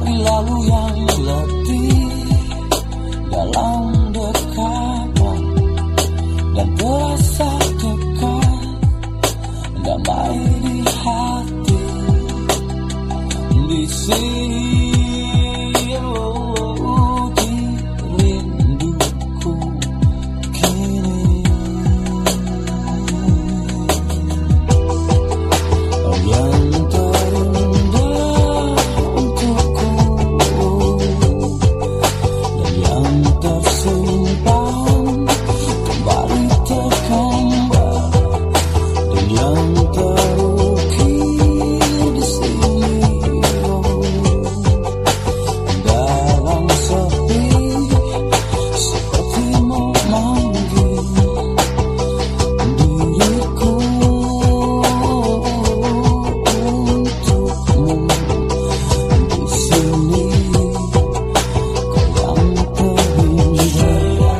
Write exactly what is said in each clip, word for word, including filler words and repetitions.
hari lalu yang letih dalam dekatan dan terasa dekat, damai di hati di sini, oh, di rinduku kini. Yang terindah untukku dan yang tersimpan kembali tergambar dan yang terukir di sini, oh, dalam sepi seperti memanggil diriku untukmu di sini. Kau yang terindah.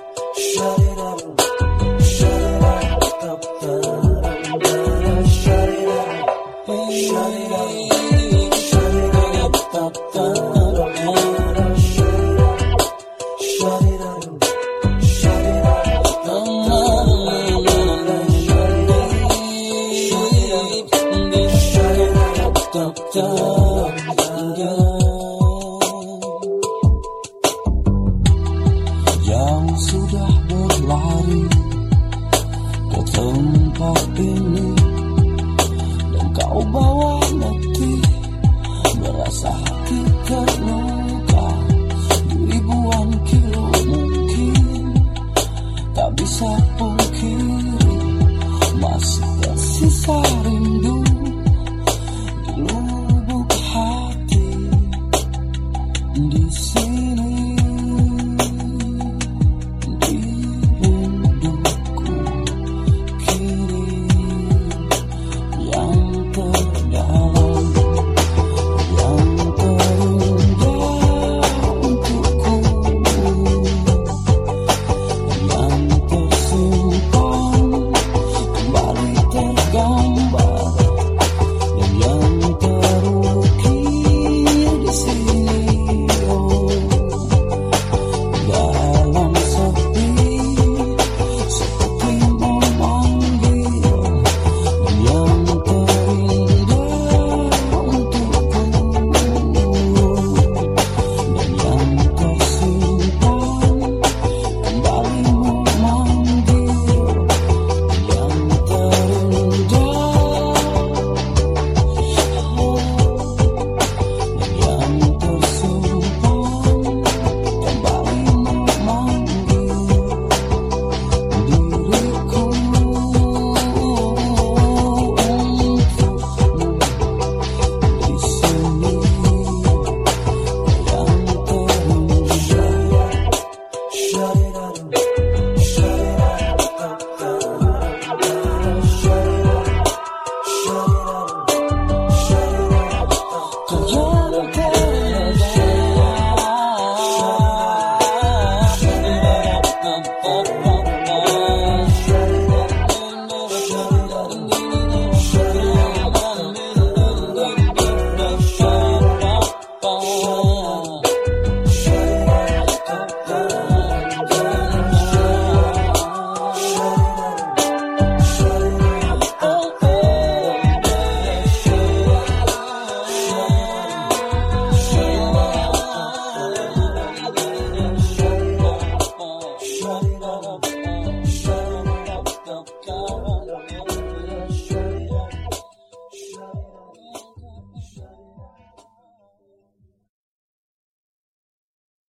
Yang sudah berlari ke tempat ini dan kau bawa letih, merasa hati terluka ribuan kilo, mungkin tak bisa pungkiri masih tersisa rindu di lubuk hati di sini. Shut it up.